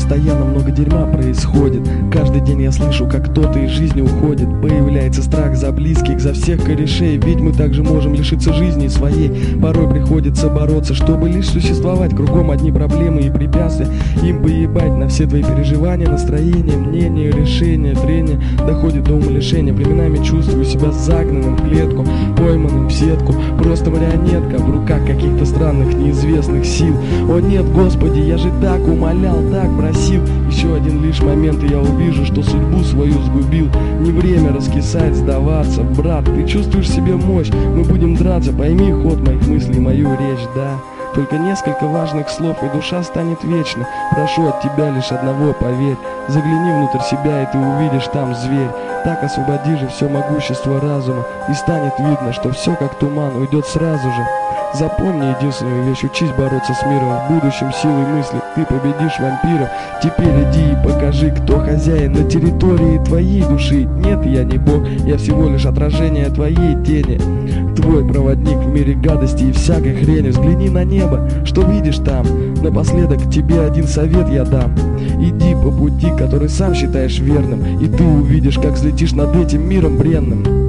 постоянно много дерьма происходит. Каждый день я слышу, как кто-то из жизни уходит. Появляется страх за близких, за всех корешей. Ведь мы также можем лишиться жизни своей. Порой приходится бороться, чтобы лишь существовать. Кругом одни проблемы и препятствия. Им бы ебать на все твои переживания, настроения, мнения, решения, трения. Доходит до умалишения. Временами чувствую себя загнанным в клетку, пойманным в сетку. Просто марионетка в руках каких-то странных неизвестных сил. О нет, Господи, я же так умолял, так просил. Еще один лишь момент, и я увижу, что судьбу свою сгубил. Не время раскисать, сдаваться. Брат, ты чувствуешь в себе мощь. Мы будем драться, пойми ход моих мыслей, мою речь, да. Только несколько важных слов, и душа станет вечной. Прошу от тебя лишь одного, поверь. Загляни внутрь себя, и ты увидишь там зверь. Так освободи же все могущество разума, и станет видно, что все как туман уйдет сразу же. Запомни единственную вещь: учись бороться с миром. В будущем силой мысли ты победишь вампиров. Теперь иди и покажи, кто хозяин на территории твоей души. Нет, я не бог, я всего лишь отражение твоей тени. Твой проводник в мире гадости и всякой хрени. Взгляни на небо, что видишь там. Напоследок тебе один совет я дам. Иди по пути, который сам считаешь верным, и ты увидишь, как взлетишь над этим миром бренным.